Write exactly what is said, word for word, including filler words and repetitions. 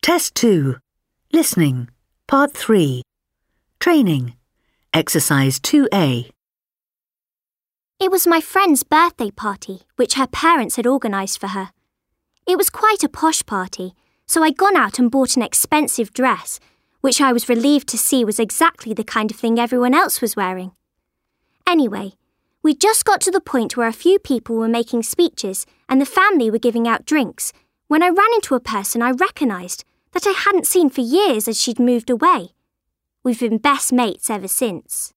Test two. Listening. Part three. Training. Exercise two A. It was my friend's birthday party, which her parents had organised for her. It was quite a posh party, so I'd gone out and bought an expensive dress, which I was relieved to see was exactly the kind of thing everyone else was wearing. Anyway, we just got to the point where a few people were making speeches and the family were giving out drinks when I ran into a person I recognised that I hadn't seen for years as she'd moved away. We've been best mates ever since.